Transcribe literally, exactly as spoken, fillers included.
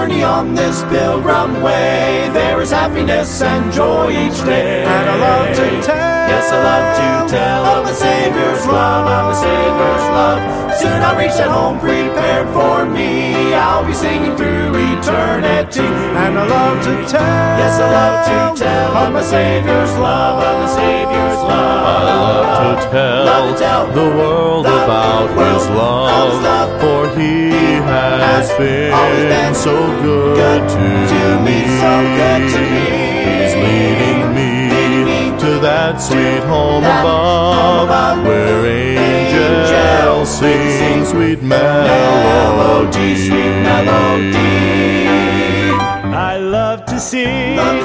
journey on this pilgrim way. There is happiness and joy each day. And I love to tell, yes, I love to tell of my Savior's love, of my Savior's love. Soon I'll reach that home prepared for me. I'll be singing through eternity. And I love to tell, yes, I love to tell of my Savior's love, of my Savior's love. I love to tell, love to tell the world the about world His love, love, for He has been, been so good, good to, to me, so good to me. He's leading me, leading me to that sweet home that above, home above, where angels, angels sing, sing sweet melody, melody. sweet melody. I love to sing, Love to